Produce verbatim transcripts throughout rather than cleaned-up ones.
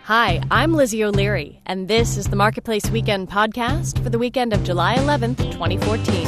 Hi, I'm Lizzie O'Leary, and this is the Marketplace Weekend podcast for the weekend of July eleventh, twenty fourteen.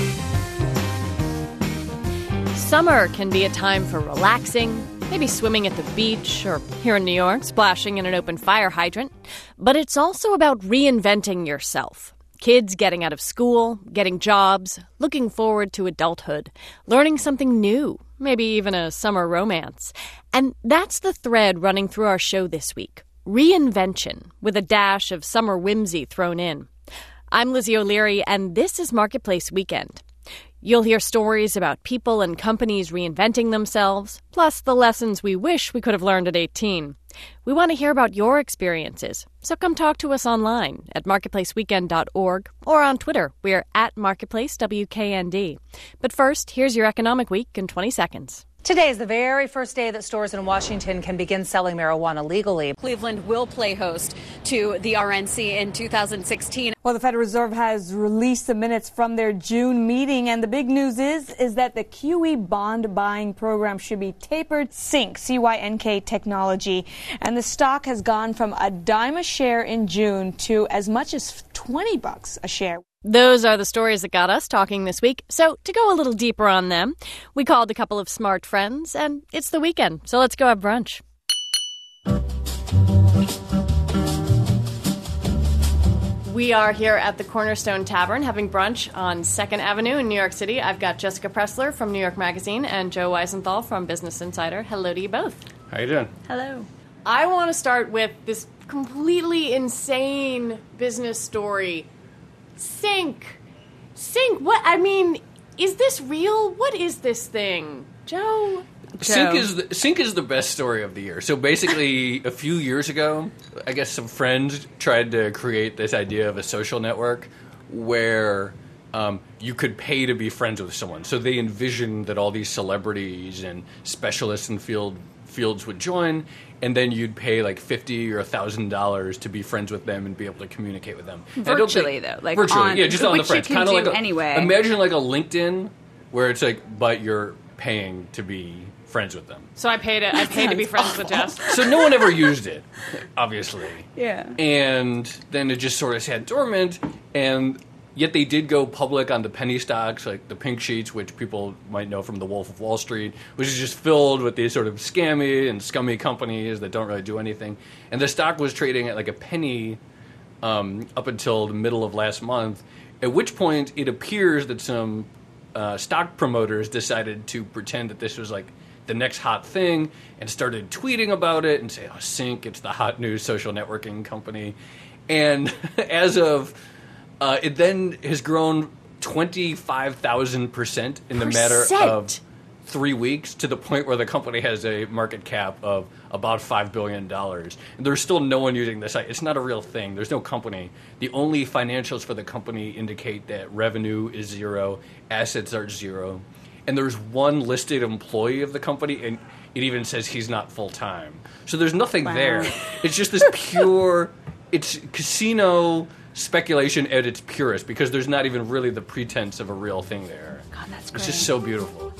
Summer can be a time for relaxing, maybe swimming at the beach, or here in New York, splashing in an open fire hydrant. But it's also about reinventing yourself. Kids getting out of school, getting jobs, looking forward to adulthood, learning something new, maybe even a summer romance. And that's the thread running through our show this week. Reinvention, with a dash of summer whimsy thrown in. I'm Lizzie O'Leary, and this is Marketplace Weekend. You'll hear stories about people and companies reinventing themselves, plus the lessons we wish we could have learned at eighteen. We want to hear about your experiences, so come talk to us online at marketplace weekend dot org or on Twitter. We're at Marketplace W K N D. But first, here's your Economic Week in twenty seconds. Today is the very first day that stores in Washington can begin selling marijuana legally. Cleveland will play host to the R N C in two thousand sixteen. Well, the Federal Reserve has released the minutes from their June meeting, and the big news is is that the Q E bond buying program should be tapered. Sync, C Y N K technology, and the stock has gone from a dime a share in June to as much as twenty bucks a share. Those are the stories that got us talking this week. So to go a little deeper on them, we called a couple of smart friends, and it's the weekend, so let's go have brunch. We are here at the Cornerstone Tavern having brunch on second Avenue in New York City. I've got Jessica Pressler from New York Magazine and Joe Weisenthal from Business Insider. Hello to you both. How you doing? Hello. I want to start with this completely insane business story. Sync. Sync. What? I mean, is this real? What is this thing? Joe? Sync is the, Sync is the best story of the year. So basically, a few years ago, I guess some friends tried to create this idea of a social network where um, you could pay to be friends with someone. So they envisioned that all these celebrities and specialists in field fields would join, and then you'd pay like fifty or a thousand dollars to be friends with them and be able to communicate with them. Virtually, though, like virtually, on, yeah, just on the friends, kind of like a, anyway. Imagine like a LinkedIn where it's like, but you're paying to be friends with them. So I paid to, I paid to be friends with Jess. So no one ever used it, obviously. Yeah. And then it just sort of sat dormant, and yet they did go public on the penny stocks, like the pink sheets, which people might know from The Wolf of Wall Street, which is just filled with these sort of scammy and scummy companies that don't really do anything. And the stock was trading at like a penny um, up until the middle of last month, at which point it appears that some uh, stock promoters decided to pretend that this was like the next hot thing and started tweeting about it and say, oh, Sync, it's the hot new social networking company. And as of... Uh, it then has grown twenty-five thousand percent in the matter of three weeks to the point where the company has a market cap of about five billion dollars. And there's still no one using this site. It's not a real thing. There's no company. The only financials for the company indicate that revenue is zero, assets are zero. And there's one listed employee of the company, and it even says he's not full-time. So there's nothing wow. there. It's just this pure, it's casino speculation at its purest, because there's not even really the pretense of a real thing there. God, that's great. It's just so beautiful.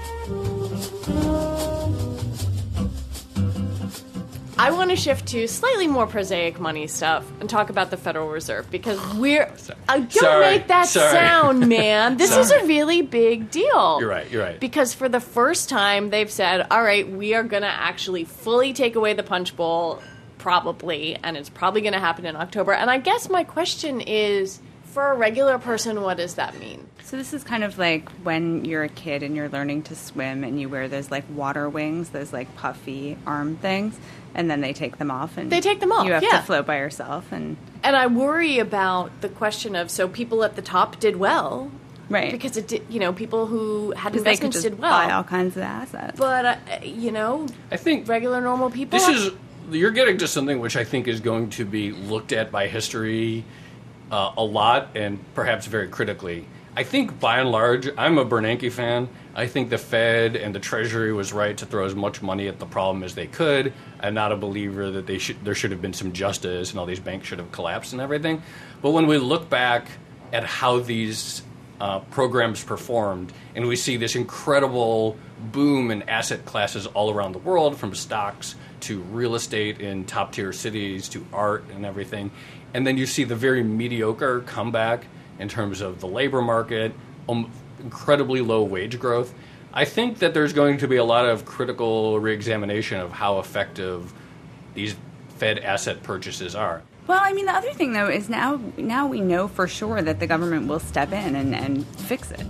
I want to shift to slightly more prosaic money stuff and talk about the Federal Reserve, because we're... Sorry. Uh, don't Sorry. make that Sorry. sound, man. This is a really big deal. You're right, you're right. Because for the first time, they've said, all right, we are going to actually fully take away the punch bowl, probably, and it's probably going to happen in October. And I guess my question is, for a regular person, what does that mean? So this is kind of like when you're a kid and you're learning to swim and you wear those like water wings, those like puffy arm things, and then they take them off and they take them off. You have yeah. to float by yourself, and and I worry about the question of, so people at the top did well, right? Because it did, you know, people who had investments they could just did well, buy all kinds of assets. But uh, you know, I think regular normal people. This is you're getting to something which I think is going to be looked at by history uh, a lot, and perhaps very critically. I think, by and large, I'm a Bernanke fan. I think the Fed and the Treasury was right to throw as much money at the problem as they could. I'm not a believer that they should, there should have been some justice and all these banks should have collapsed and everything. But when we look back at how these uh, programs performed, and we see this incredible boom in asset classes all around the world, from stocks to real estate in top-tier cities to art and everything. And then you see the very mediocre comeback in terms of the labor market, um, incredibly low wage growth. I think that there's going to be a lot of critical reexamination of how effective these Fed asset purchases are. Well, I mean, the other thing, though, is now now we know for sure that the government will step in and, and fix it.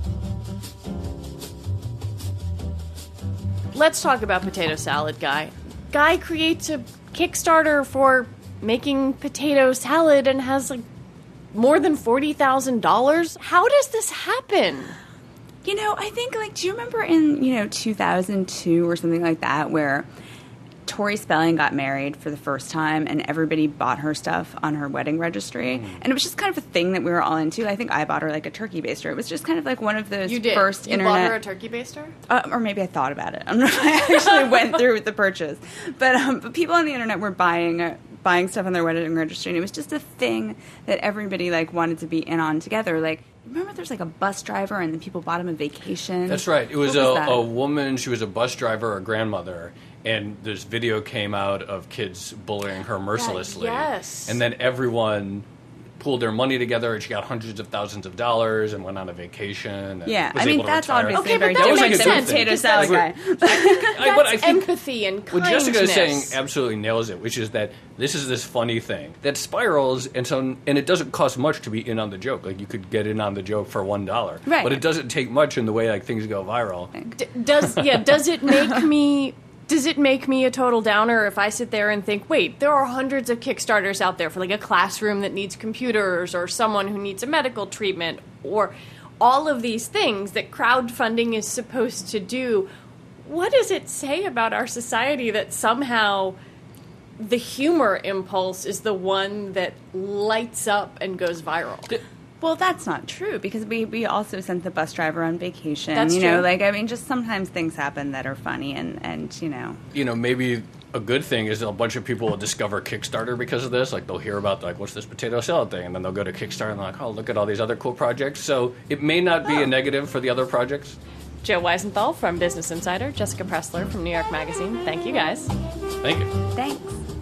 Let's talk about Potato Salad Guy. Guy creates a Kickstarter for making potato salad and has like more than forty thousand dollars. How does this happen? You know, I think, like, do you remember in, you know, two thousand two or something like that where Tori Spelling got married for the first time and everybody bought her stuff on her wedding registry? Mm. And it was just kind of a thing that we were all into. I think I bought her, like, a turkey baster. It was just kind of like one of those you did. first you internet... You bought her a turkey baster? Uh, or maybe I thought about it. I don't know if I actually went through with the purchase. But, um, but people on the internet were buying... Uh, buying stuff on their wedding registry, and it was just a thing that everybody, like, wanted to be in on together. Like, remember there's, like, a bus driver, and then people bought him a vacation? That's right. It was, was a, that? a woman, she was a bus driver, a grandmother, and this video came out of kids bullying her mercilessly. Yeah, yes. And then everyone pooled their money together, and she got hundreds of thousands of dollars and went on a vacation. And yeah, was I mean, able to that's retire. obviously okay, very but that different makes than sense. Potato Salad Guy. That's I, but I think empathy and kindness. what Jessica is saying absolutely nails it, which is that this is this funny thing that spirals, and so and it doesn't cost much to be in on the joke. Like, you could get in on the joke for one dollar, right? But it doesn't take much in the way like things go viral. D- does yeah? Does it make me? Does it make me a total downer if I sit there and think, wait, there are hundreds of Kickstarters out there for like a classroom that needs computers or someone who needs a medical treatment or all of these things that crowdfunding is supposed to do? What does it say about our society that somehow the humor impulse is the one that lights up and goes viral? Well, that's not true, because we, we also sent the bus driver on vacation. That's you know, true. like, I mean, just sometimes things happen that are funny, and, and you know. You know, maybe a good thing is that a bunch of people will discover Kickstarter because of this. Like, they'll hear about, like, what's this potato salad thing? And then they'll go to Kickstarter and they're like, oh, look at all these other cool projects. So it may not be oh. a negative for the other projects. Joe Weisenthal from Business Insider, Jessica Pressler from New York Magazine. Thank you, guys. Thank you. Thanks.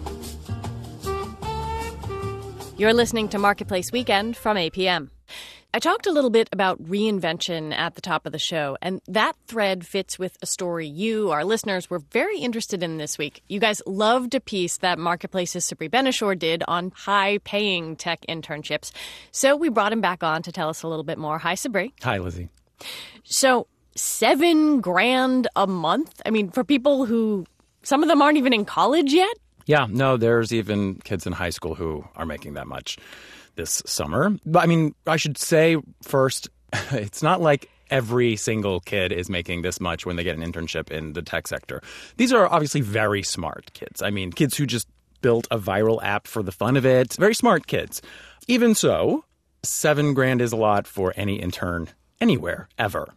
You're listening to Marketplace Weekend from A P M. I talked a little bit about reinvention at the top of the show, and that thread fits with a story you, our listeners, were very interested in this week. You guys loved a piece that Marketplace's Sabri Benishore did on high-paying tech internships. So we brought him back on to tell us a little bit more. Hi, Sabri. Hi, Lizzie. So seven grand a month? I mean, for people who, some of them aren't even in college yet? Yeah, no, there's even kids in high school who are making that much this summer. But I mean, I should say first, it's not like every single kid is making this much when they get an internship in the tech sector. These are obviously very smart kids. I mean, kids who just built a viral app for the fun of it. Very smart kids. Even so, seven grand is a lot for any intern anywhere, ever.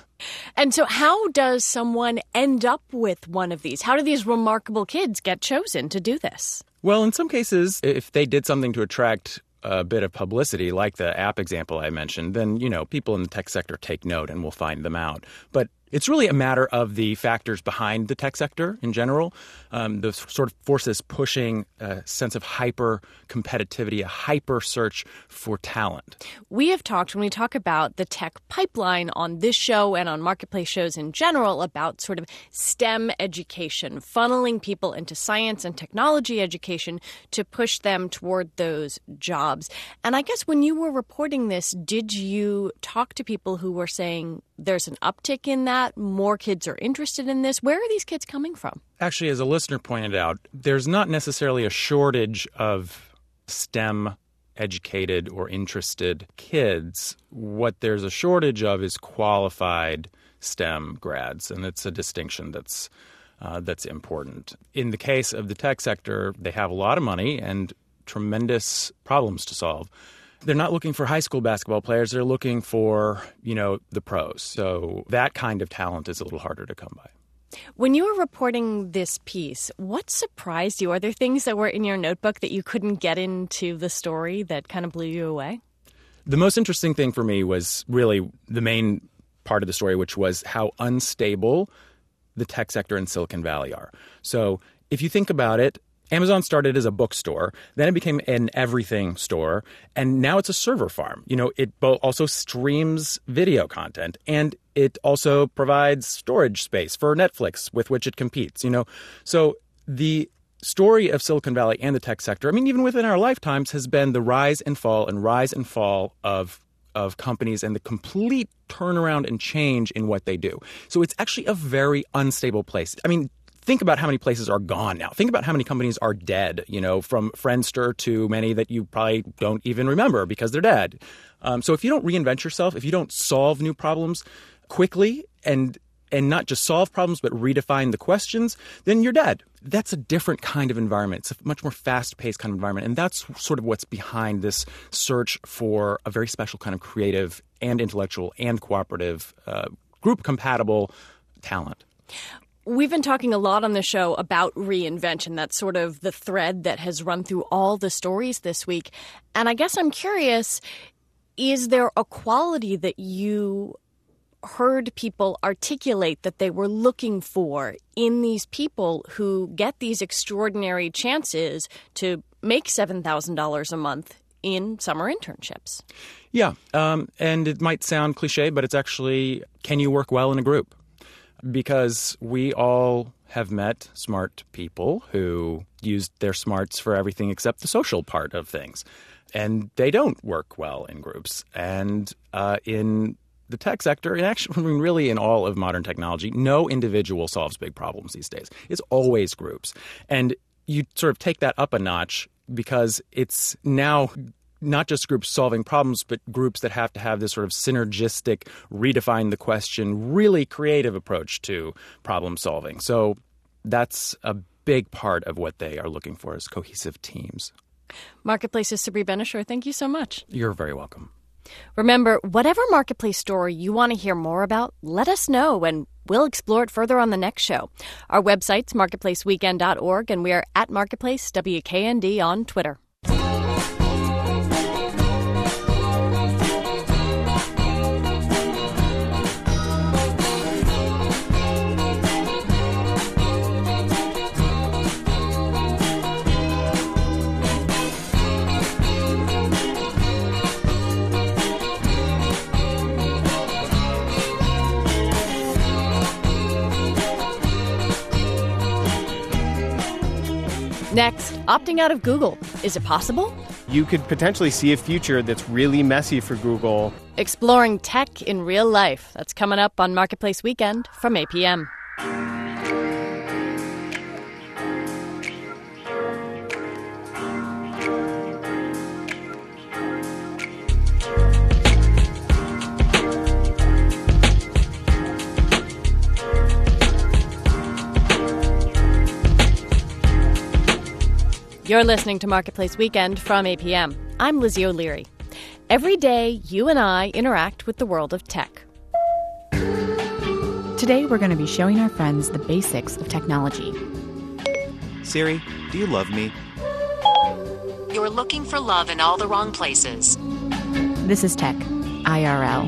And so how does someone end up with one of these? How do these remarkable kids get chosen to do this? Well, in some cases, if they did something to attract a bit of publicity, like the app example I mentioned, then, you know, people in the tech sector take note and will find them out. But it's really a matter of the factors behind the tech sector in general, um, the sort of forces pushing a sense of hyper competitivity, a hyper search for talent. We have talked, when we talk about the tech pipeline on this show and on Marketplace shows in general, about sort of STEM education, funneling people into science and technology education to push them toward those jobs. And I guess when you were reporting this, did you talk to people who were saying there's an uptick in that, more kids are interested in this? Where are these kids coming from? Actually, as a listener pointed out, there's not necessarily a shortage of STEM educated or interested kids. What there's a shortage of is qualified STEM grads, and it's a distinction that's uh, that's important. In the case of the tech sector, they have a lot of money and tremendous problems to solve. They're not looking for high school basketball players. They're looking for, you know, the pros. So that kind of talent is a little harder to come by. When you were reporting this piece, what surprised you? Are there things that were in your notebook that you couldn't get into the story that kind of blew you away? The most interesting thing for me was really the main part of the story, which was how unstable the tech sector in Silicon Valley are. So if you think about it, Amazon started as a bookstore, then it became an everything store, and now it's a server farm. You know, it bo- also streams video content, and it also provides storage space for Netflix with which it competes, you know. So the story of Silicon Valley and the tech sector, I mean, even within our lifetimes, has been the rise and fall and rise and fall of of companies and the complete turnaround and change in what they do. So it's actually a very unstable place. I mean, think about how many places are gone now. Think about how many companies are dead, you know, from Friendster to many that you probably don't even remember because they're dead. Um, so if you don't reinvent yourself, if you don't solve new problems quickly and and not just solve problems but redefine the questions, then you're dead. That's a different kind of environment. It's a much more fast-paced kind of environment. And that's sort of what's behind this search for a very special kind of creative and intellectual and cooperative, uh, group-compatible talent. We've been talking a lot on the show about reinvention. That's sort of the thread that has run through all the stories this week. And I guess I'm curious, is there a quality that you heard people articulate that they were looking for in these people who get these extraordinary chances to make seven thousand dollars a month in summer internships? Yeah, um, and it might sound cliche, but it's actually, can you work well in a group? Because we all have met smart people who used their smarts for everything except the social part of things. And they don't work well in groups. And uh, in the tech sector, and actually, I mean, really in all of modern technology, no individual solves big problems these days. It's always groups. And you sort of take that up a notch because it's now not just groups solving problems, but groups that have to have this sort of synergistic, redefine the question, really creative approach to problem solving. So that's a big part of what they are looking for is cohesive teams. Marketplace's Sabri Ben-Achour, thank you so much. You're very welcome. Remember, whatever Marketplace story you want to hear more about, let us know and we'll explore it further on the next show. Our website's marketplace weekend dot org and we are at Marketplace W K N D on Twitter. Next, opting out of Google. Is it possible? You could potentially see a future that's really messy for Google. Exploring tech in real life. That's coming up on Marketplace Weekend from eight p.m. You're listening to Marketplace Weekend from eight p.m. I'm Lizzie O'Leary. Every day, you and I interact with the world of tech. Today, we're going to be showing our friends the basics of technology. Siri, do you love me? You're looking for love in all the wrong places. This is Tech, I R L.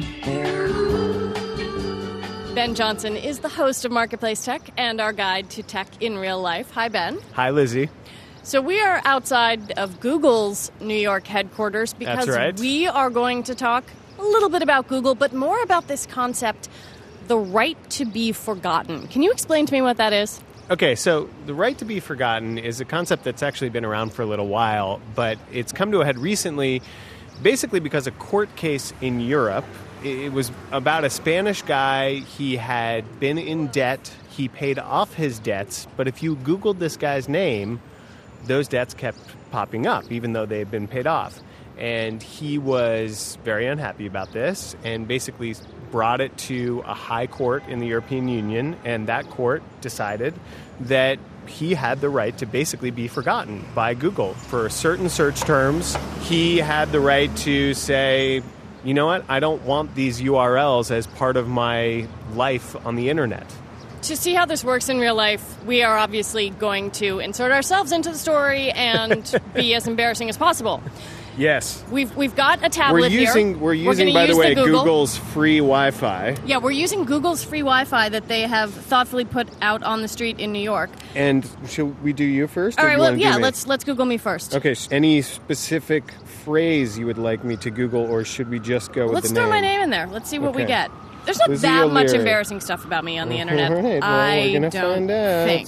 Ben Johnson is the host of Marketplace Tech and our guide to tech in real life. Hi, Ben. Hi, Lizzie. So we are outside of Google's New York headquarters because That's right. we are going to talk a little bit about Google, but more about this concept, the right to be forgotten. Can you explain to me what that is? Okay, so the right to be forgotten is a concept that's actually been around for a little while, but it's come to a head recently basically because a court case in Europe, it was about a Spanish guy. He had been in debt. He paid off his debts, but if you Googled this guy's name, those debts kept popping up, even though they had been paid off. And he was very unhappy about this and basically brought it to a high court in the European Union, and that court decided that he had the right to basically be forgotten by Google. For certain search terms, he had the right to say, you know what, I don't want these U R Ls as part of my life on the internet. To see how this works in real life, we are obviously going to insert ourselves into the story and be as embarrassing as possible. Yes. We've we've got a tablet we're using, here. We're using, we're by use the way, the Google. Google's free Wi-Fi. Yeah, we're using Google's free Wi-Fi that they have thoughtfully put out on the street in New York. And should we do you first? All or right, do you well, wanna do yeah, me? let's let's Google me first. Okay, any specific phrase you would like me to Google, or should we just go with Let's the throw name? my name in there. Let's see what we Okay. get. There's not Lizzie that much O'Leary. embarrassing stuff about me on the internet. All right, well, I we're gonna don't find out. think.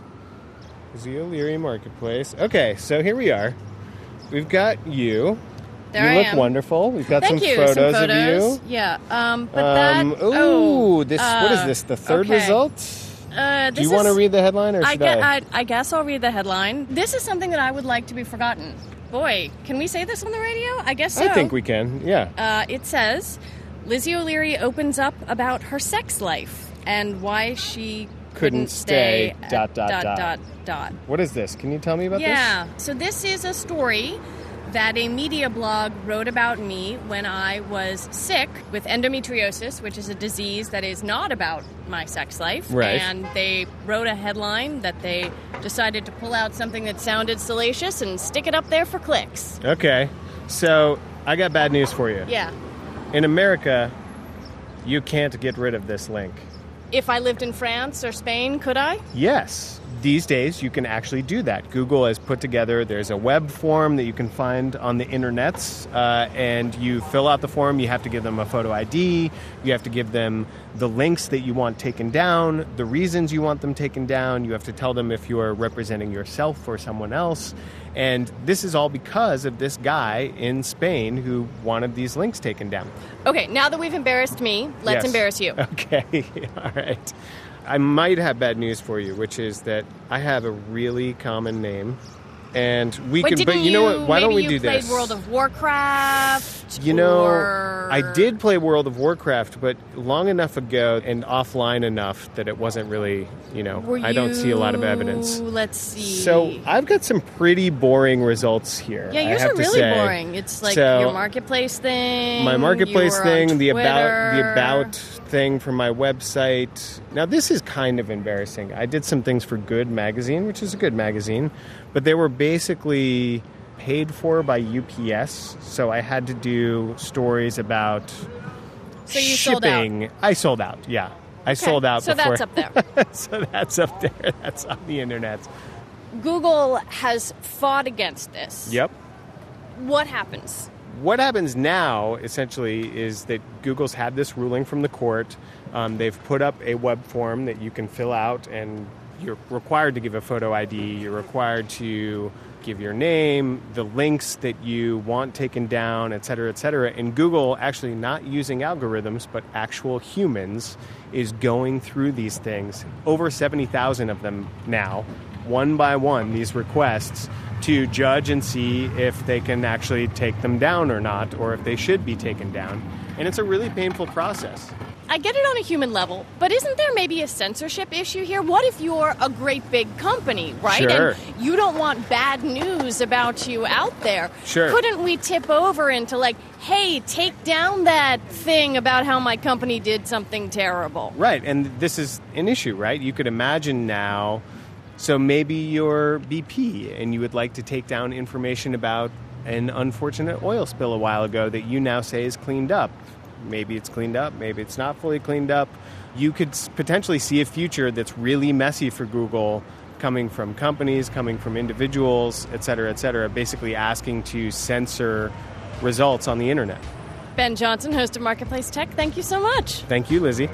Lizzie O'Leary Marketplace. Okay, so here we are. We've got you. There you I look am. wonderful. We've got Thank some you. photos, some photos of you. Yeah, um, but Um, that. ooh, oh, this. uh, what is this? The third okay. result? Uh, Do this you want to is- read the headline, or I, should gue- I? I, I guess I'll read the headline. This is something that I would like to be forgotten. Boy, can we say this on the radio? I guess so. I think we can. Yeah. Uh, it says Lizzie O'Leary opens up about her sex life and why she couldn't, Couldn't stay, stay. dot, dot, dot, dot. dot, dot. What is this? Can you tell me about Yeah. So this is a story that a media blog wrote about me when I was sick with endometriosis, which is a disease that is not about my sex life. Right. And they wrote a headline that they decided to pull out something that sounded salacious and stick it up there for clicks. this? Okay. So I got bad news for you. Yeah. In America, you can't get rid of this link. If I lived in France or Spain, could I? Yes. These days, you can actually do that. Google has put together, there's a web form that you can find on the internets, uh, and you fill out the form. You have to give them a photo I D. You have to give them the links that you want taken down, the reasons you want them taken down. You have to tell them if you are representing yourself or someone else. And this is all because of this guy in Spain who wanted these links taken down. Okay, now that we've embarrassed me, let's Yes. embarrass you. Okay, all right. I might have bad news for you, which is that I have a really common name, and we But can. didn't But you know what? Why maybe don't we you do played this? World of Warcraft? You know, or... I did play World of Warcraft, but long enough ago and offline enough that it wasn't really, you know, Were I don't see a lot of you- evidence. Let's see. So I've got some pretty boring results here. yeah, I yours have are to really say. boring. It's like So, your marketplace thing. my marketplace you were thing, on the about the Twitter. about thing from my website. Now this is kind of embarrassing. I did some things for Good Magazine, which is a good magazine, but they were basically paid for by U P S, so I had to do stories about So you sold out. shipping. I sold out. Yeah. I Okay, sold out so before. that's up there. So that's up there. That's on the internet. Google has fought against this. Yep. What happens? What happens now, essentially, is that Google's had this ruling from the court. Um, they've put up a web form that you can fill out, and you're required to give a photo I D. You're required to give your name, the links that you want taken down, et cetera, et cetera. And Google, actually not using algorithms, but actual humans, is going through these things. Over seventy thousand of them now, one by one, these requests, to judge and see if they can actually take them down or not, or if they should be taken down. And it's a really painful process. I get it on a human level, but isn't there maybe a censorship issue here? What if you're a great big company, right? Sure. And you don't want bad news about you out there. Sure. Couldn't we tip over into like, hey, take down that thing about how my company did something terrible? Right, and this is an issue, right? You could imagine now, so maybe you're B P and you would like to take down information about an unfortunate oil spill a while ago that you now say is cleaned up. Maybe it's cleaned up, maybe it's not fully cleaned up. You could s- potentially see a future that's really messy for Google, coming from companies, coming from individuals, et cetera, et cetera, basically asking to censor results on the internet. Ben Johnson, host of Marketplace Tech, thank you so much. Thank you, Lizzie.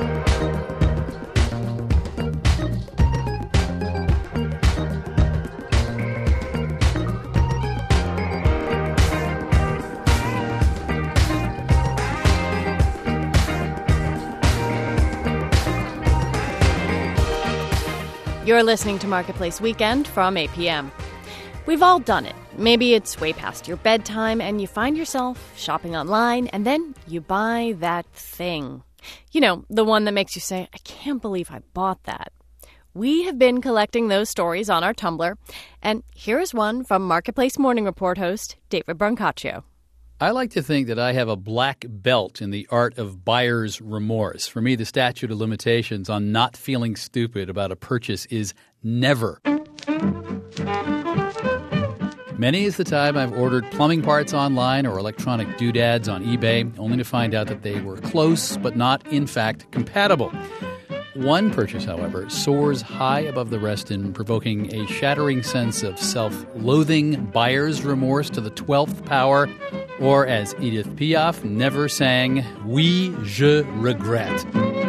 You're listening to Marketplace Weekend from eight p.m. We've all done it. Maybe it's way past your bedtime and you find yourself shopping online and then you buy that thing. You know, the one that makes you say, I can't believe I bought that. We have been collecting those stories on our Tumblr, and here is one from Marketplace Morning Report host David Brancaccio. I like to think that I have a black belt in the art of buyer's remorse. For me, the statute of limitations on not feeling stupid about a purchase is never. Many is the time I've ordered plumbing parts online or electronic doodads on eBay, only to find out that they were close but not, in fact, compatible. One purchase, however, soars high above the rest in provoking a shattering sense of self-loathing, buyer's remorse to the twelfth power, or as Edith Piaf never sang, oui, je regrette.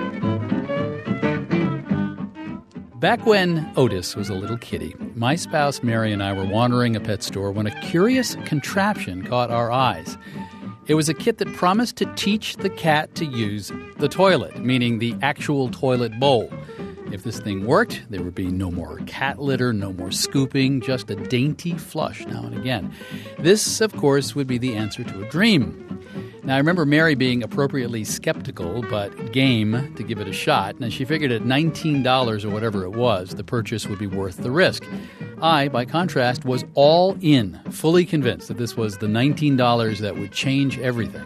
Back when Otis was a little kitty, my spouse Mary and I were wandering a pet store when a curious contraption caught our eyes. It was a kit that promised to teach the cat to use the toilet, meaning the actual toilet bowl. If this thing worked, there would be no more cat litter, no more scooping, just a dainty flush now and again. This, of course, would be the answer to a dream. Now, I remember Mary being appropriately skeptical, but game to give it a shot. Now, she figured at nineteen dollars or whatever it was, the purchase would be worth the risk. I, by contrast, was all in, fully convinced that this was the nineteen dollars that would change everything.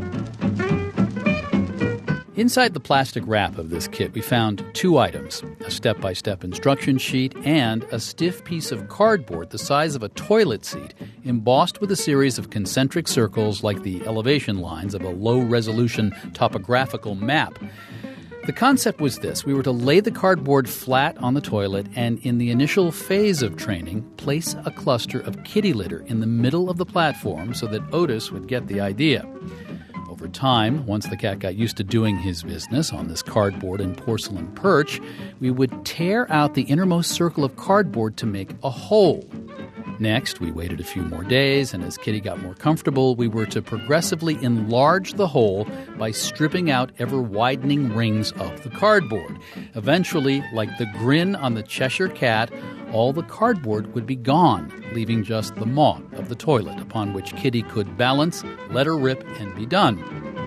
Inside the plastic wrap of this kit, we found two items, a step-by-step instruction sheet and a stiff piece of cardboard the size of a toilet seat, embossed with a series of concentric circles like the elevation lines of a low-resolution topographical map. The concept was this. We were to lay the cardboard flat on the toilet and, in the initial phase of training, place a cluster of kitty litter in the middle of the platform so that Otis would get the idea. Over time, once the cat got used to doing his business on this cardboard and porcelain perch, we would tear out the innermost circle of cardboard to make a hole. Next, we waited a few more days, and as Kitty got more comfortable, we were to progressively enlarge the hole by stripping out ever-widening rings of the cardboard. Eventually, like the grin on the Cheshire Cat, all the cardboard would be gone, leaving just the maw of the toilet upon which Kitty could balance, let her rip, and be done.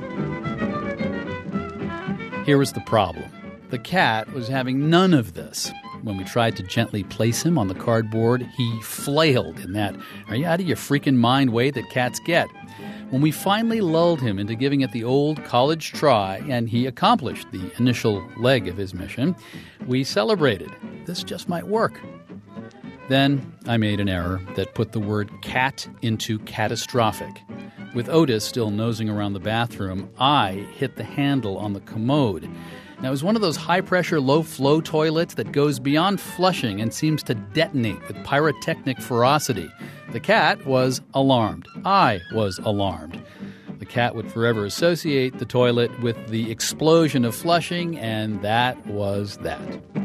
Here was the problem. The cat was having none of this. When we tried to gently place him on the cardboard, he flailed in that "are you out of your freaking mind" way that cats get. When we finally lulled him into giving it the old college try, and he accomplished the initial leg of his mission, we celebrated. This just might work. Then I made an error that put the word cat into catastrophic. With Otis still nosing around the bathroom, I hit the handle on the commode. Now, it was one of those high-pressure, low-flow toilets that goes beyond flushing and seems to detonate with pyrotechnic ferocity. The cat was alarmed. I was alarmed. The cat would forever associate the toilet with the explosion of flushing, and that was that.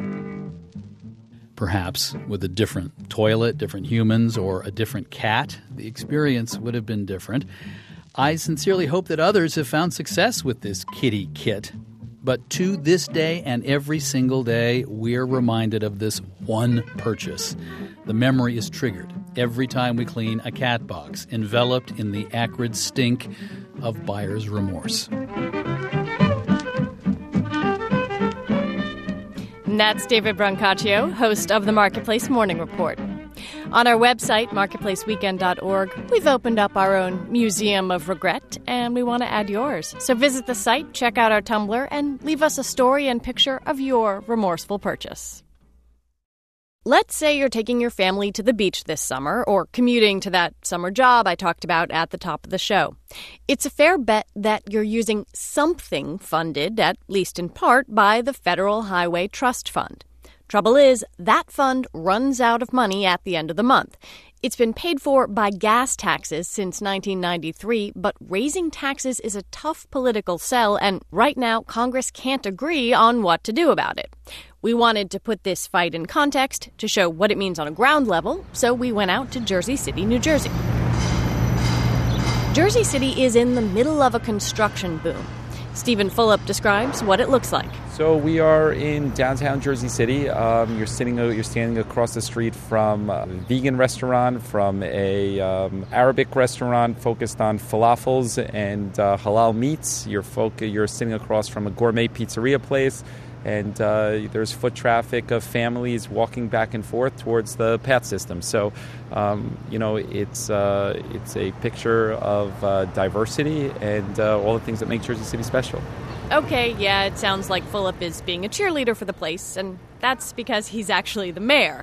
Perhaps with a different toilet, different humans, or a different cat, the experience would have been different. I sincerely hope that others have found success with this kitty kit. But to this day and every single day, we're reminded of this one purchase. The memory is triggered every time we clean a cat box, enveloped in the acrid stink of buyer's remorse. And that's David Brancaccio, host of the Marketplace Morning Report. On our website, marketplace weekend dot org, we've opened up our own Museum of Regret, and we want to add yours. So visit the site, check out our Tumblr, and leave us a story and picture of your remorseful purchase. Let's say you're taking your family to the beach this summer, or commuting to that summer job I talked about at the top of the show. It's a fair bet that you're using something funded, at least in part, by the Federal Highway Trust Fund. Trouble is, that fund runs out of money at the end of the month. It's been paid for by gas taxes since nineteen ninety-three, but raising taxes is a tough political sell, and right now Congress can't agree on what to do about it. We wanted to put this fight in context to show what it means on a ground level, so we went out to Jersey City, New Jersey. Jersey City is in the middle of a construction boom. Stephen Fulop describes what it looks like. So we are in downtown Jersey City. Um, you're sitting, you're standing across the street from a vegan restaurant, from a um, Arabic restaurant focused on falafels and uh, halal meats. You're folk, you're sitting across from a gourmet pizzeria place, and uh, there's foot traffic of families walking back and forth towards the path system. So, um, you know, it's uh, it's a picture of uh, diversity and uh, all the things that make Jersey City special. Okay, yeah, it sounds like Fulop is being a cheerleader for the place, and that's because he's actually the mayor.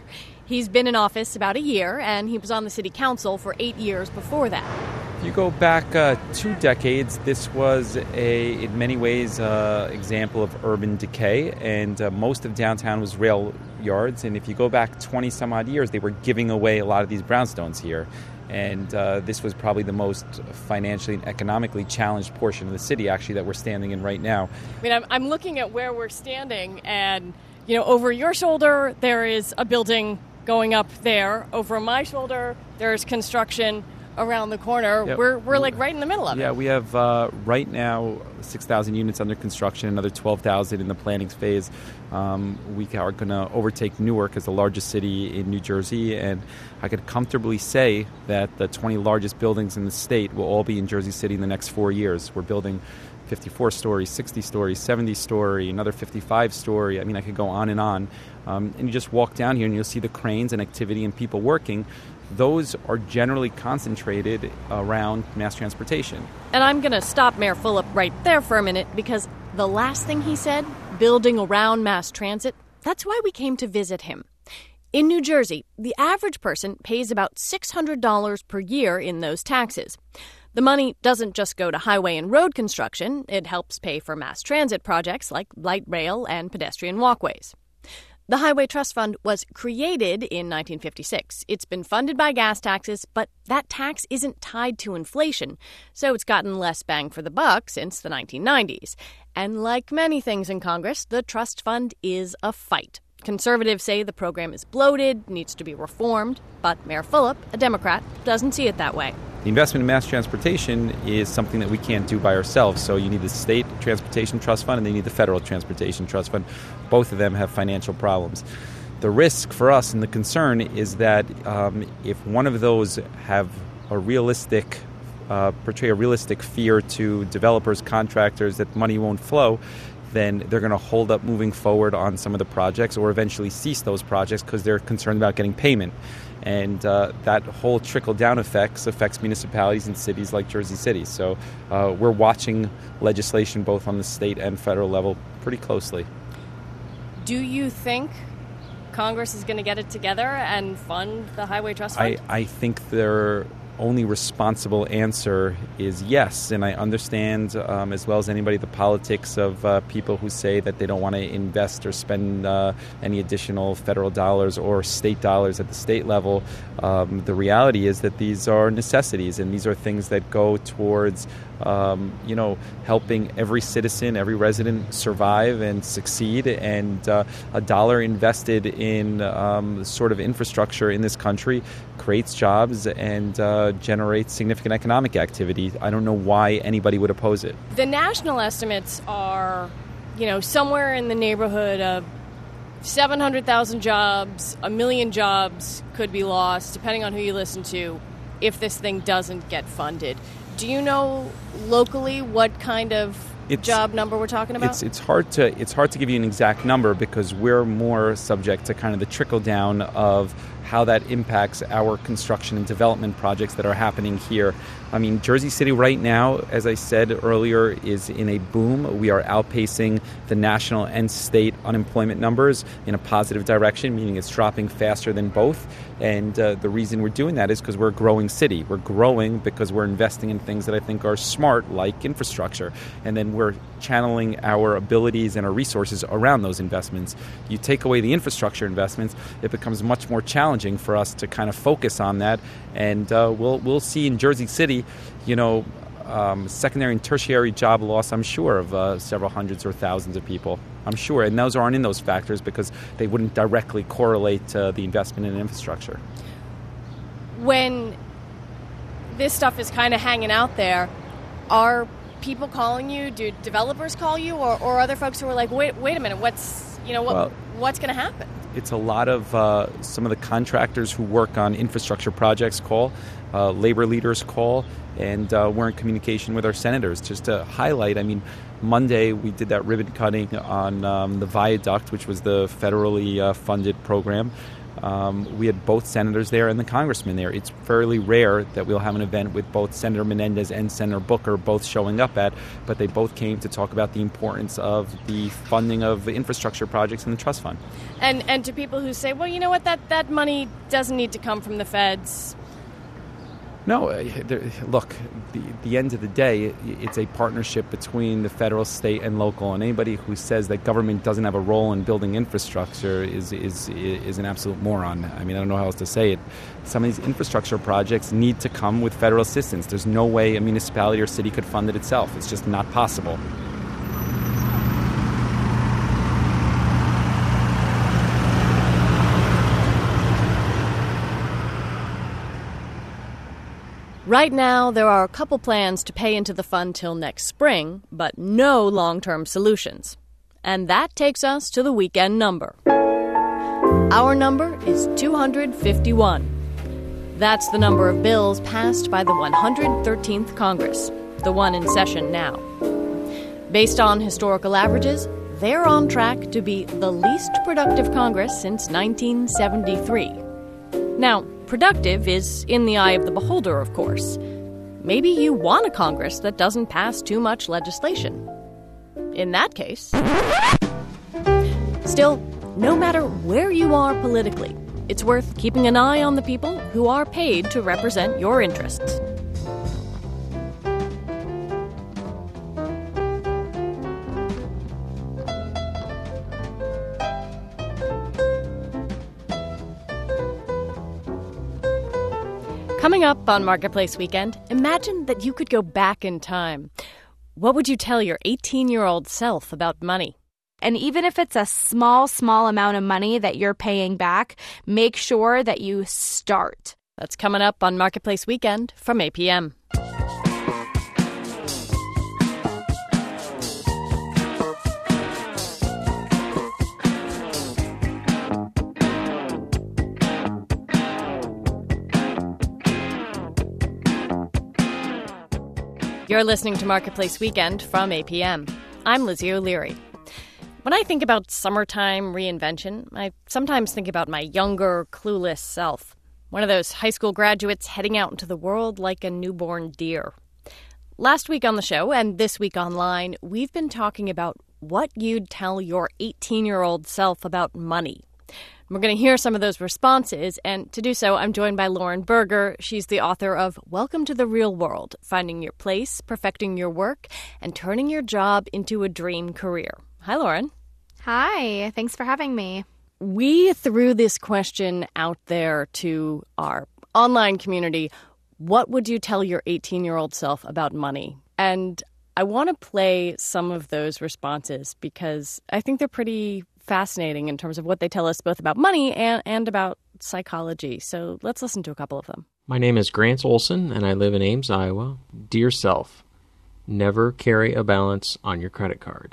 He's been in office about a year, and he was on the city council for eight years before that. If you go back uh, two decades, this was a, in many ways, uh, example of urban decay, and uh, most of downtown was rail yards. And if you go back twenty some odd years, they were giving away a lot of these brownstones here. And uh, this was probably the most financially and economically challenged portion of the city, actually, that we're standing in right now. I mean, I'm, I'm looking at where we're standing, and, you know, over your shoulder, there is a building going up there. Over my shoulder, there's construction around the corner. Yep. We're we're like right in the middle of it. Yeah, we have uh, right now six thousand units under construction, another twelve thousand in the planning phase. Um, we are going to overtake Newark as the largest city in New Jersey, and I could comfortably say that the twenty largest buildings in the state will all be in Jersey City in the next four years. We're building fifty-four story, sixty story, seventy story, another fifty-five story. I mean, I could go on and on. Um, and you just walk down here and you'll see the cranes and activity and people working. Those are generally concentrated around mass transportation. And I'm going to stop Mayor Fulop right there for a minute, because the last thing he said, building around mass transit, that's why we came to visit him. In New Jersey, the average person pays about six hundred dollars per year in those taxes. The money doesn't just go to highway and road construction. It helps pay for mass transit projects like light rail and pedestrian walkways. The Highway Trust Fund was created in nineteen fifty-six. It's been funded by gas taxes, but that tax isn't tied to inflation, so it's gotten less bang for the buck since the nineteen nineties. And like many things in Congress, the trust fund is a fight. Conservatives say the program is bloated, needs to be reformed, but Mayor Fulop, a Democrat, doesn't see it that way. The investment in mass transportation is something that we can't do by ourselves. So you need the state transportation trust fund and they need the federal transportation trust fund. Both of them have financial problems. The risk for us and the concern is that um, if one of those have a realistic, uh, portray a realistic fear to developers, contractors that money won't flow, then they're going to hold up moving forward on some of the projects or eventually cease those projects because they're concerned about getting payment. And uh, that whole trickle-down effects affects municipalities and cities like Jersey City. So uh, we're watching legislation both on the state and federal level pretty closely. Do you think Congress is going to get it together and fund the Highway Trust Fund? I, I think their only responsible answer is yes. And I understand, um, as well as anybody, the politics of uh, people who say that they don't want to invest or spend uh, any additional federal dollars or state dollars at the state level. Um, the reality is that these are necessities, and these are things that go towards Um, you know, helping every citizen, every resident survive and succeed. And uh, a dollar invested in um, sort of infrastructure in this country creates jobs and uh, generates significant economic activity. I don't know why anybody would oppose it. The national estimates are, you know, somewhere in the neighborhood of seven hundred thousand jobs, a million jobs could be lost, depending on who you listen to, if this thing doesn't get funded. Do you know locally what kind of it's, job number we're talking about? It's it's hard to it's hard to give you an exact number because we're more subject to kind of the trickle down of how that impacts our construction and development projects that are happening here. I mean, Jersey City right now, as I said earlier, is in a boom. We are outpacing the national and state unemployment numbers in a positive direction, meaning it's dropping faster than both. And uh, the reason we're doing that is because we're a growing city. We're growing because we're investing in things that I think are smart, like infrastructure. And then we're channeling our abilities and our resources around those investments. You take away the infrastructure investments, it becomes much more challenging for us to kind of focus on that. And uh, we'll we'll see in Jersey City, you know, um, secondary and tertiary job loss, I'm sure, of uh, several hundreds or thousands of people. I'm sure. And those aren't in those factors because they wouldn't directly correlate to the investment in infrastructure. When this stuff is kind of hanging out there, are people calling you? Do developers call you, or, or other folks who are like, wait, wait a minute, what's you know what well, what's going to happen? It's a lot of uh, some of the contractors who work on infrastructure projects call, uh, labor leaders call, and uh, we're in communication with our senators just to highlight. I mean, Monday we did that ribbon cutting on um, the Viaduct, which was the federally uh, funded program. Um, we had both senators there and the congressman there. It's fairly rare that we'll have an event with both Senator Menendez and Senator Booker both showing up at, but they both came to talk about the importance of the funding of infrastructure projects in the trust fund. And and to people who say, well, you know what, that, that money doesn't need to come from the feds. No, there, look, the, the end of the day, it's a partnership between the federal, state, and local. And anybody who says that government doesn't have a role in building infrastructure is is is an absolute moron. I mean, I don't know how else to say it. Some of these infrastructure projects need to come with federal assistance. There's no way a municipality or city could fund it itself. It's just not possible. Right now, there are a couple plans to pay into the fund till next spring, but no long-term solutions. And that takes us to the weekend number. Our number is two hundred fifty-one. That's the number of bills passed by the one hundred thirteenth Congress, the one in session now. Based on historical averages, they're on track to be the least productive Congress since nineteen seventy-three. Now, productive is in the eye of the beholder, of course. Maybe you want a Congress that doesn't pass too much legislation. In that case... Still, no matter where you are politically, it's worth keeping an eye on the people who are paid to represent your interests. Coming up on Marketplace Weekend, imagine that you could go back in time. What would you tell your eighteen-year-old self about money? And even if it's a small, small amount of money that you're paying back, make sure that you start. That's coming up on Marketplace Weekend from eight p.m. You're listening to Marketplace Weekend from eight p.m. I'm Lizzie O'Leary. When I think about summertime reinvention, I sometimes think about my younger, clueless self. One of those high school graduates heading out into the world like a newborn deer. Last week on the show, and this week online, we've been talking about what you'd tell your eighteen-year-old self about money. We're going to hear some of those responses, and to do so, I'm joined by Lauren Berger. She's the author of Welcome to the Real World, Finding Your Place, Perfecting Your Work, and Turning Your Job into a Dream Career. Hi, Lauren. Hi. Thanks for having me. We threw this question out there to our online community. What would you tell your eighteen-year-old self about money? And I want to play some of those responses because I think they're pretty fascinating in terms of what they tell us both about money and, and about psychology. So let's listen to a couple of them. My name is Grant Olson, and I live in Ames, Iowa. Dear self, never carry a balance on your credit card.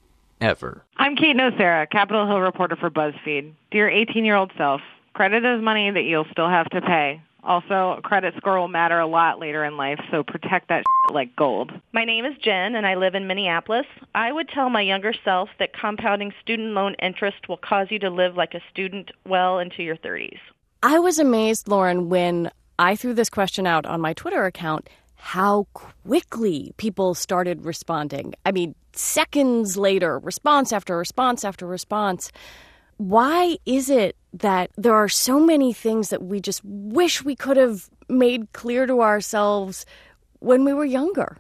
Ever. I'm Kate Nocera, Capitol Hill reporter for BuzzFeed. Dear eighteen-year-old self, credit is money that you'll still have to pay. Also, a credit score will matter a lot later in life, so protect that shit like gold. My name is Jen, and I live in Minneapolis. I would tell my younger self that compounding student loan interest will cause you to live like a student well into your thirties. I was amazed, Lauren, when I threw this question out on my Twitter account, how quickly people started responding. I mean, seconds later, response after response after response. Why is it that there are so many things that we just wish we could have made clear to ourselves when we were younger?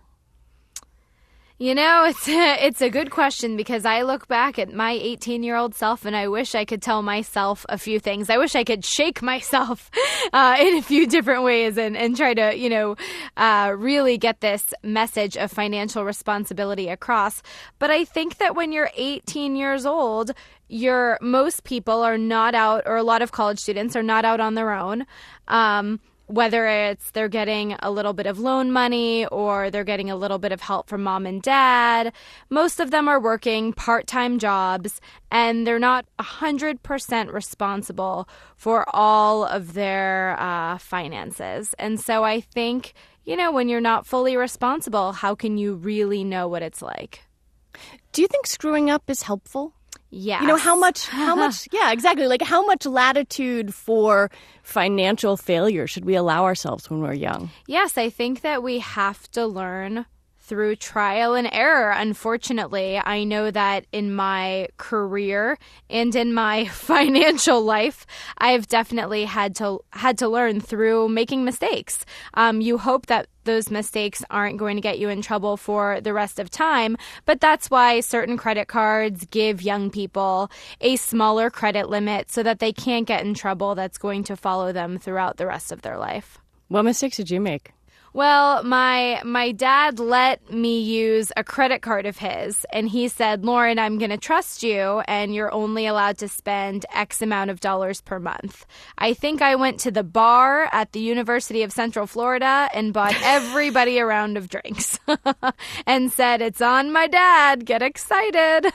You know, it's a, it's a good question because I look back at my eighteen-year-old self and I wish I could tell myself a few things. I wish I could shake myself uh, in a few different ways and, and try to, you know, uh, really get this message of financial responsibility across. But I think that when you're eighteen years old, you're, most people are not out, or a lot of college students are not out on their own. Um Whether it's they're getting a little bit of loan money or they're getting a little bit of help from mom and dad, most of them are working part-time jobs and they're not one hundred percent responsible for all of their uh, finances. And so I think, you know, when you're not fully responsible, how can you really know what it's like? Do you think screwing up is helpful? Yes. You know, how much, how much, yeah, exactly. Like, how much latitude for financial failure should we allow ourselves when we're young? Yes, I think that we have to learn through trial and error. Unfortunately, I know that in my career and in my financial life, I've definitely had to had to learn through making mistakes. Um, you hope that those mistakes aren't going to get you in trouble for the rest of time, but that's why certain credit cards give young people a smaller credit limit so that they can't get in trouble that's going to follow them throughout the rest of their life. What mistakes did you make? Well, my my dad let me use a credit card of his, and he said, Lauren, I'm going to trust you, and you're only allowed to spend X amount of dollars per month. I think I went to the bar at the University of Central Florida and bought everybody a round of drinks and said, it's on my dad, get excited.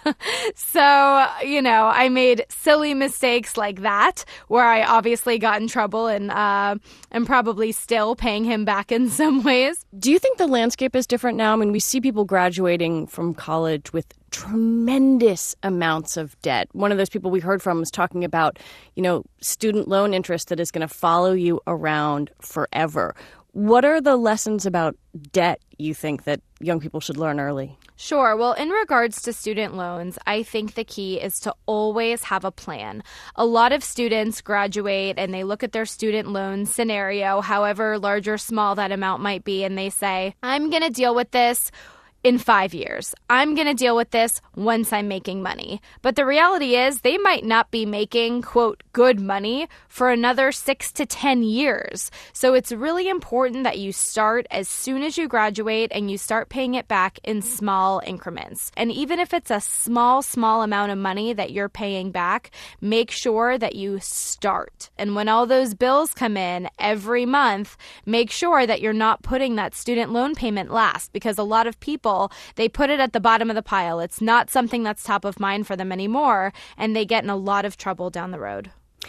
So, you know, I made silly mistakes like that, where I obviously got in trouble and uh, am probably still paying him back in some ways. Do you think the landscape is different now? I mean, we see people graduating from college with tremendous amounts of debt. One of those people we heard from was talking about, you know, student loan interest that is going to follow you around forever. What are the lessons about debt you think that young people should learn early? Sure. Well, in regards to student loans, I think the key is to always have a plan. A lot of students graduate and they look at their student loan scenario, however large or small that amount might be, and they say, I'm going to deal with this in five years. I'm going to deal with this once I'm making money. But the reality is they might not be making, quote, good money for another six to ten years. So it's really important that you start as soon as you graduate and you start paying it back in small increments. And even if it's a small, small amount of money that you're paying back, make sure that you start. And when all those bills come in every month, make sure that you're not putting that student loan payment last, because a lot of people, they put it at the bottom of the pile. It's not something that's top of mind for them anymore, and they get in a lot of trouble down the road.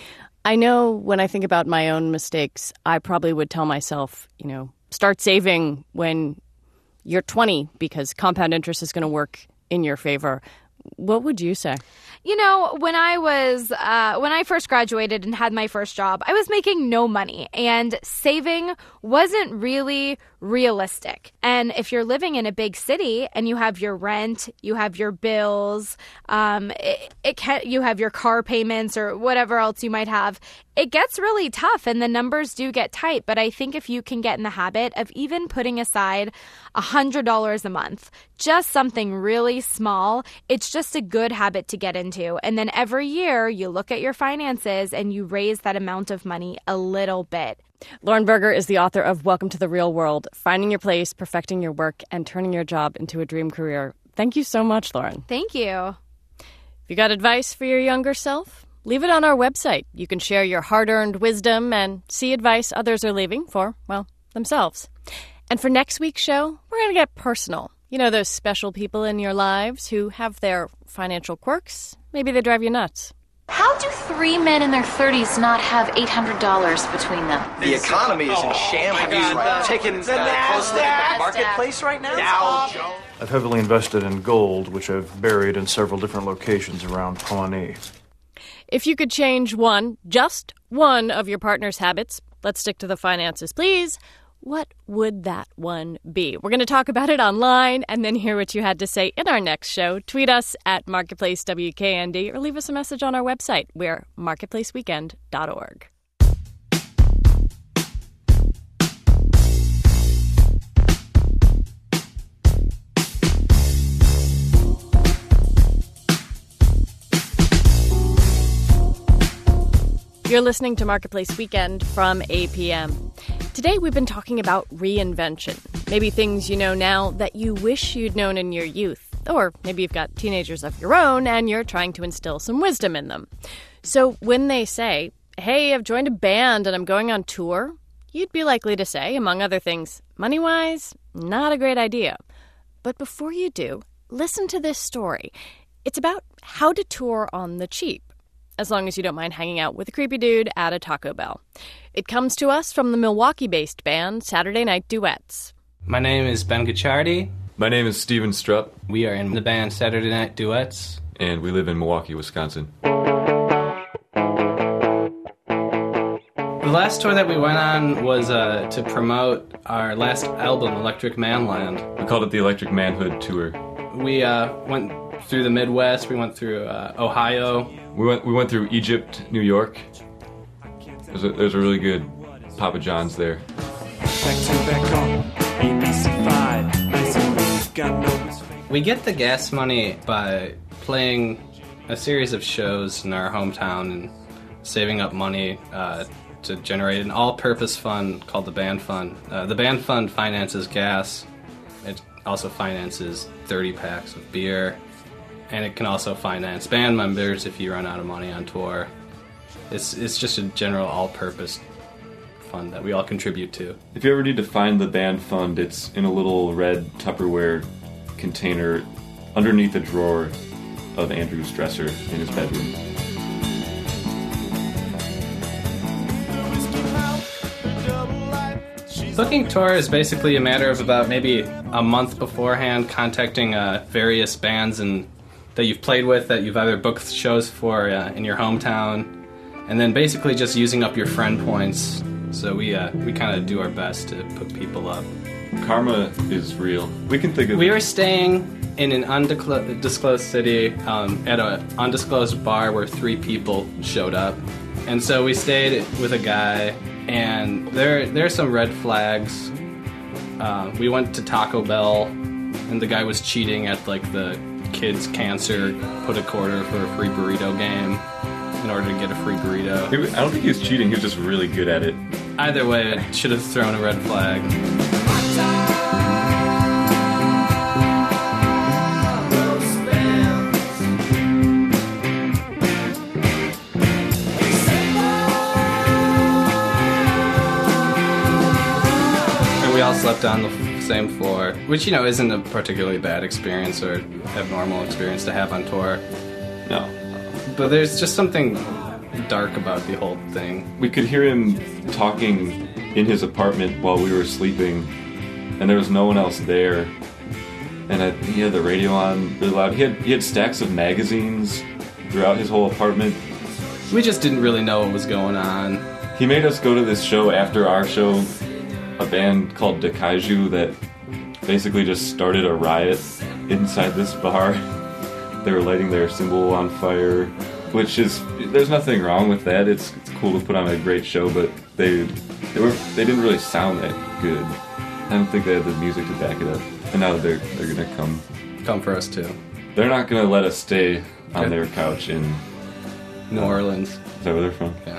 I know when I think about my own mistakes, I probably would tell myself, you know, start saving when you're twenty because compound interest is going to work in your favor. What would you say? You know, when I was, uh, when I first graduated and had my first job, I was making no money, and saving wasn't really realistic. And if you're living in a big city and you have your rent, you have your bills, um, it, it can, you have your car payments or whatever else you might have, it gets really tough and the numbers do get tight. But I think if you can get in the habit of even putting aside one hundred dollars a month, just something really small, it's just a good habit to get into. And then every year you look at your finances and you raise that amount of money a little bit. Lauren Berger is the author of Welcome to the Real World, Finding Your Place, Perfecting Your Work, and Turning Your Job into a Dream Career. Thank you so much, Lauren. Thank you. If you got advice for your younger self, leave it on our website. You can share your hard-earned wisdom and see advice others are leaving for, well, themselves. And for next week's show, we're going to get personal. You know those special people in your lives who have their financial quirks? Maybe they drive you nuts. How do three men in their thirties not have eight hundred dollars between them? The economy is in shambles right now. Taking the NASDAQ marketplace right now. Dow Jones. I've heavily invested in gold, which I've buried in several different locations around Pawnee. If you could change one, just one of your partner's habits, let's stick to the finances, please. What would that one be? We're going to talk about it online and then hear what you had to say in our next show. Tweet us at Marketplace W K N D or leave us a message on our website. We're marketplace weekend dot org. You're listening to Marketplace Weekend from A P M. Today we've been talking about reinvention. Maybe things you know now that you wish you'd known in your youth. Or maybe you've got teenagers of your own and you're trying to instill some wisdom in them. So when they say, hey, I've joined a band and I'm going on tour, you'd be likely to say, among other things, money-wise, not a great idea. But before you do, listen to this story. It's about how to tour on the cheap, as long as you don't mind hanging out with a creepy dude at a Taco Bell. It comes to us from the Milwaukee-based band Saturday Night Duets. My name is Ben Gacciardi. My name is Steven Strupp. We are in the band Saturday Night Duets. and we live in Milwaukee, Wisconsin. The last tour that we went on was uh, to promote our last album, Electric Manland. We called it the Electric Manhood Tour. We uh, went through the Midwest. We went through uh, Ohio. We went we went through Egypt, New York. There's a, there's a really good Papa John's there. We get the gas money by playing a series of shows in our hometown and saving up money uh, to generate an all-purpose fund called the Band Fund. Uh, the Band Fund finances gas. It also finances thirty packs of beer. And it can also finance band members if you run out of money on tour. It's it's just a general all-purpose fund that we all contribute to. If you ever need to find the band fund, it's in a little red Tupperware container underneath a drawer of Andrew's dresser in his bedroom. Booking tour is basically a matter of about maybe a month beforehand contacting uh, various bands and that you've played with, that you've either booked shows for uh, in your hometown, and then basically just using up your friend points. So we uh, we kind of do our best to put people up. Karma is real. We can think of We were staying in an undisclosed city um, at an undisclosed bar where three people showed up. And so we stayed with a guy, and there there are some red flags. Uh, we went to Taco Bell, and the guy was cheating at like the kids' cancer put a quarter for a free burrito game in order to get a free burrito. He was, I don't think he was cheating, he was just really good at it. Either way, it should have thrown a red flag. And we all slept on the same floor, which, you know, isn't a particularly bad experience or abnormal experience to have on tour. No. But there's just something dark about the whole thing. We could hear him talking in his apartment while we were sleeping, and there was no one else there. And I, he had the radio on really loud. He had, he had stacks of magazines throughout his whole apartment. We just didn't really know what was going on. He made us go to this show after our show, a band called Dakaiju that basically just started a riot inside this bar. They were lighting their cymbal on fire, which is, there's nothing wrong with that. It's, it's cool to put on a great show, but they they were they didn't really sound that good. I don't think they had the music to back it up. And now they're they're gonna come come for us too. They're not gonna let us stay on their couch in New uh, Orleans. Is that where they're from? Yeah.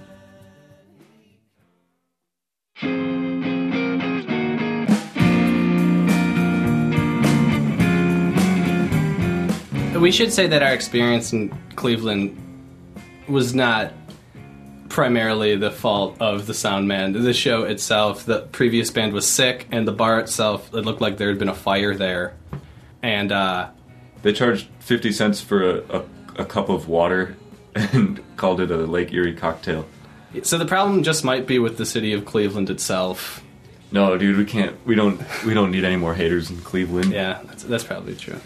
We should say that our experience in Cleveland was not primarily the fault of the sound man. The show itself, the previous band was sick, and the bar itself, it looked like there had been a fire there. And uh, they charged fifty cents for a, a, a cup of water and called it a Lake Erie cocktail. So the problem just might be with the city of Cleveland itself. No, dude, we can't. We don't. We don't need any more haters in Cleveland. Yeah, that's, that's probably true.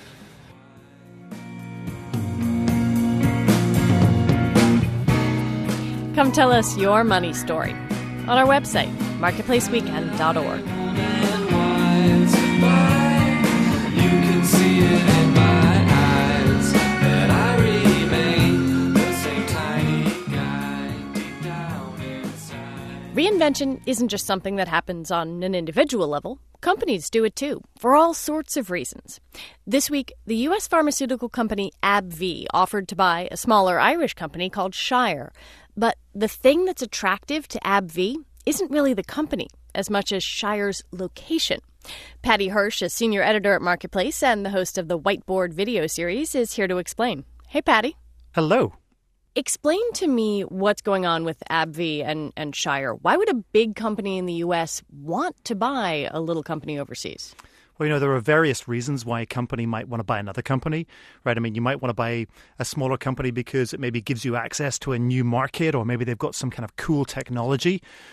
Come tell us your money story on our website, marketplace weekend dot org. You can see it in my eyes that I remain the same tiny guy deep down inside. Reinvention isn't just something that happens on an individual level. Companies do it too, for all sorts of reasons. This week, the U S pharmaceutical company AbbVie offered to buy a smaller Irish company called Shire. But the thing that's attractive to AbbVie isn't really the company, as much as Shire's location. Patty Hirsch, a senior editor at Marketplace and the host of the Whiteboard video series, is here to explain. Hey, Patty. Hello. Explain to me what's going on with AbbVie and, and Shire. Why would a big company in the U S want to buy a little company overseas? Well, you know, there are various reasons why a company might want to buy another company, right? I mean, you might want to buy a smaller company because it maybe gives you access to a new market, or maybe they've got some kind of cool technology,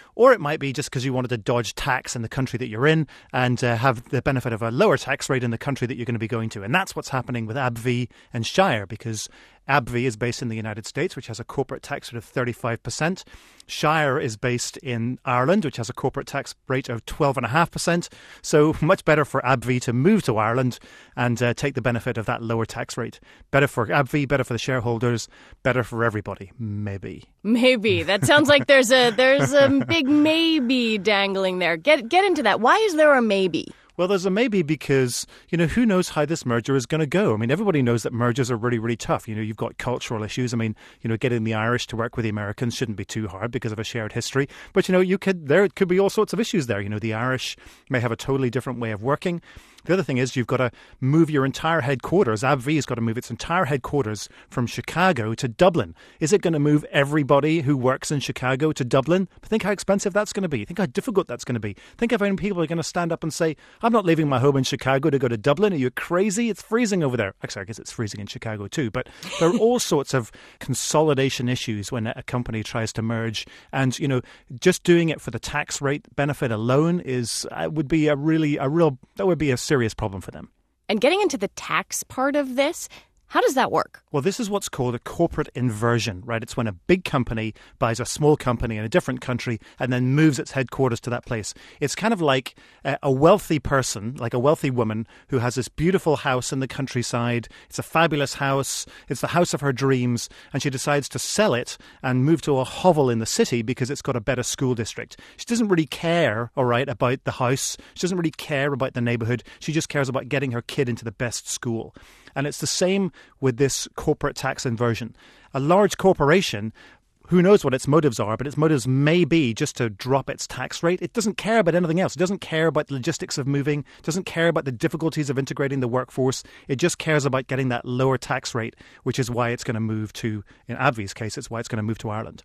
or it might be just because you wanted to dodge tax in the country that you're in and uh, have the benefit of a lower tax rate in the country that you're going to be going to. And that's what's happening with AbbVie and Shire, because AbbVie is based in the United States, which has a corporate tax rate of thirty-five percent. Shire is based in Ireland, which has a corporate tax rate of twelve point five percent. So much better for AbbVie to move to Ireland and uh, take the benefit of that lower tax rate. Better for AbbVie, better for the shareholders, better for everybody, maybe. Maybe. That sounds like there's a there's a big maybe dangling there. Get get into that. Why is there a maybe? Well, there's a maybe because, you know, who knows how this merger is going to go? I mean, everybody knows that mergers are really, really tough. You know, you've got cultural issues. I mean, you know, getting the Irish to work with the Americans shouldn't be too hard because of a shared history. But, you know, you could there could be all sorts of issues there. You know, the Irish may have a totally different way of working. The other thing is you've got to move your entire headquarters. AbbVie's got to move its entire headquarters from Chicago to Dublin. Is it going to move everybody who works in Chicago to Dublin? Think how expensive that's going to be. Think how difficult that's going to be. Think of how many people are going to stand up and say, I'm not leaving my home in Chicago to go to Dublin. Are you crazy? It's freezing over there. Actually, I guess it's freezing in Chicago too. But there are all sorts of consolidation issues when a company tries to merge. And, you know, just doing it for the tax rate benefit alone is uh, would be a really, a real, that would be a serious problem for them. And getting into the tax part of this, how does that work? Well, this is what's called a corporate inversion, right? It's when a big company buys a small company in a different country and then moves its headquarters to that place. It's kind of like a wealthy person, like a wealthy woman who has this beautiful house in the countryside. It's a fabulous house. It's the house of her dreams. And she decides to sell it and move to a hovel in the city because it's got a better school district. She doesn't really care, all right, about the house. She doesn't really care about the neighborhood. She just cares about getting her kid into the best school. And it's the same with this corporate tax inversion. A large corporation, who knows what its motives are, but its motives may be just to drop its tax rate. It doesn't care about anything else. It doesn't care about the logistics of moving. It doesn't care about the difficulties of integrating the workforce. It just cares about getting that lower tax rate, which is why it's going to move to, in AbbVie's case, it's why it's going to move to Ireland.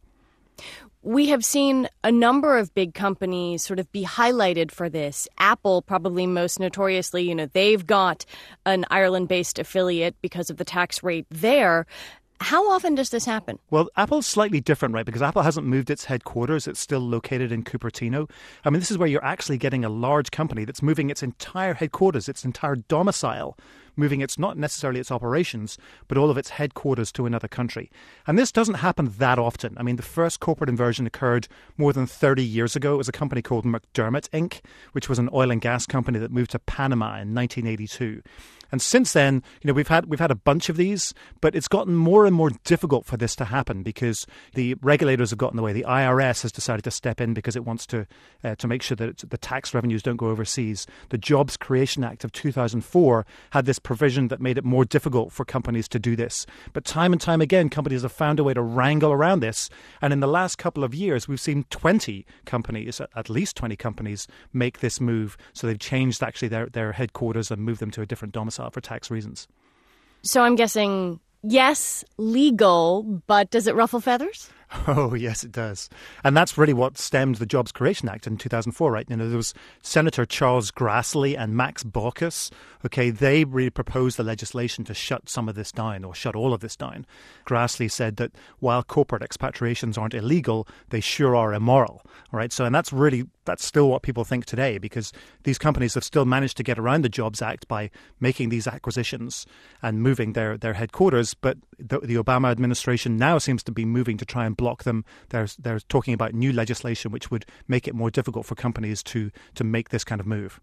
We have seen a number of big companies sort of be highlighted for this. Apple, probably most notoriously, you know, they've got an Ireland-based affiliate because of the tax rate there. How often does this happen? Well, Apple's slightly different, right? Because Apple hasn't moved its headquarters. It's still located in Cupertino. I mean, this is where you're actually getting a large company that's moving its entire headquarters, its entire domicile, moving its, not necessarily its operations, but all of its headquarters to another country. And this doesn't happen that often. I mean, the first corporate inversion occurred more than thirty years ago. It was a company called McDermott Incorporated, which was an oil and gas company that moved to Panama in nineteen eighty-two. And since then, you know, we've had we've had a bunch of these, but it's gotten more and more difficult for this to happen because the regulators have gotten in the way. The I R S has decided to step in because it wants to uh, to make sure that the tax revenues don't go overseas. The Jobs Creation Act of two thousand four had this provision that made it more difficult for companies to do this. But time and time again, companies have found a way to wrangle around this. And in the last couple of years, we've seen twenty companies, at least twenty companies, make this move. So they've changed actually their, their headquarters and moved them to a different domicile for tax reasons. So I'm guessing, yes, legal, but does it ruffle feathers? Oh, yes, it does. And that's really what stemmed the Jobs Creation Act in two thousand four, right? You know, there was Senator Charles Grassley and Max Baucus. Okay, they really proposed the legislation to shut some of this down or shut all of this down. Grassley said that while corporate expatriations aren't illegal, they sure are immoral, right? So, and that's really, that's still what people think today because these companies have still managed to get around the Jobs Act by making these acquisitions and moving their, their headquarters. But the, the Obama administration now seems to be moving to try and block them. They're, they're talking about new legislation which would make it more difficult for companies to, to make this kind of move.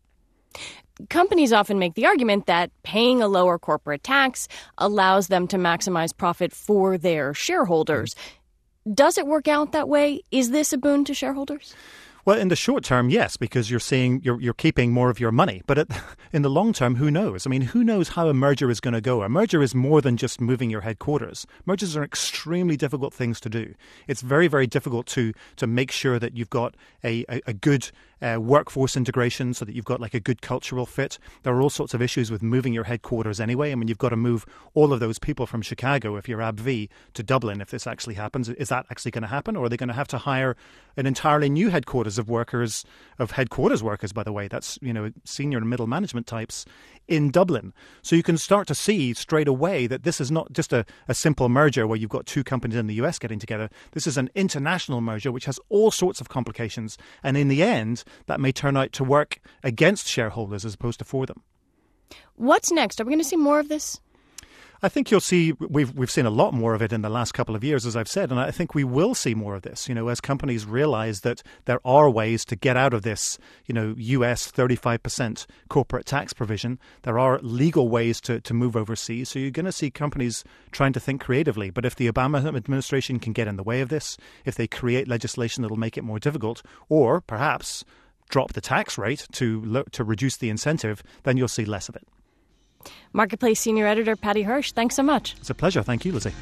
Companies often make the argument that paying a lower corporate tax allows them to maximize profit for their shareholders. Does it work out that way? Is this a boon to shareholders? Well, in the short term, yes, because you're seeing you're you're keeping more of your money. But at, in the long term, who knows? I mean, who knows how a merger is going to go? A merger is more than just moving your headquarters. Mergers are extremely difficult things to do. It's very, very difficult to to make sure that you've got a, a, a good uh, workforce integration so that you've got like a good cultural fit. There are all sorts of issues with moving your headquarters anyway. I mean, you've got to move all of those people from Chicago, if you're AbbVie, to Dublin if this actually happens. Is that actually going to happen? Or are they going to have to hire an entirely new headquarters of workers, of headquarters workers, by the way? That's, you know, senior and middle management types in Dublin. So you can start to see straight away that this is not just a, a simple merger where you've got two companies in the U S getting together. This is an international merger which has all sorts of complications. And in the end, that may turn out to work against shareholders as opposed to for them. What's next? Are we going to see more of this? I think you'll see, we've we've seen a lot more of it in the last couple of years, as I've said, and I think we will see more of this, you know, as companies realize that there are ways to get out of this, you know, U S thirty-five percent corporate tax provision. There are legal ways to, to move overseas. So you're going to see companies trying to think creatively. But if the Obama administration can get in the way of this, if they create legislation that'll make it more difficult, or perhaps drop the tax rate to to reduce the incentive, then you'll see less of it. Marketplace Senior Editor Patty Hirsch, thanks so much. It's a pleasure. Thank you, Lizzie.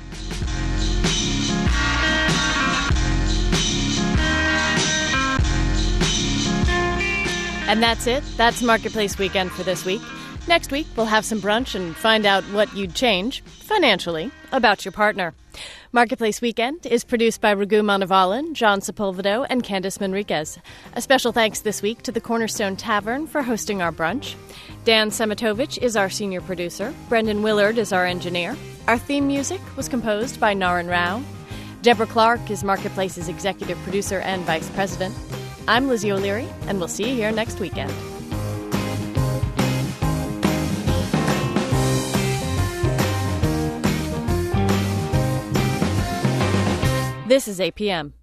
And that's it. That's Marketplace Weekend for this week. Next week, we'll have some brunch and find out what you'd change, financially, about your partner. Marketplace Weekend is produced by Raghu Manavalan, John Sepulvedo, and Candice Manriquez. A special thanks this week to the Cornerstone Tavern for hosting our brunch. Dan Semitovich is our senior producer. Brendan Willard is our engineer. Our theme music was composed by Naren Rao. Deborah Clark is Marketplace's executive producer and vice president. I'm Lizzie O'Leary, and we'll see you here next weekend. This is A P M.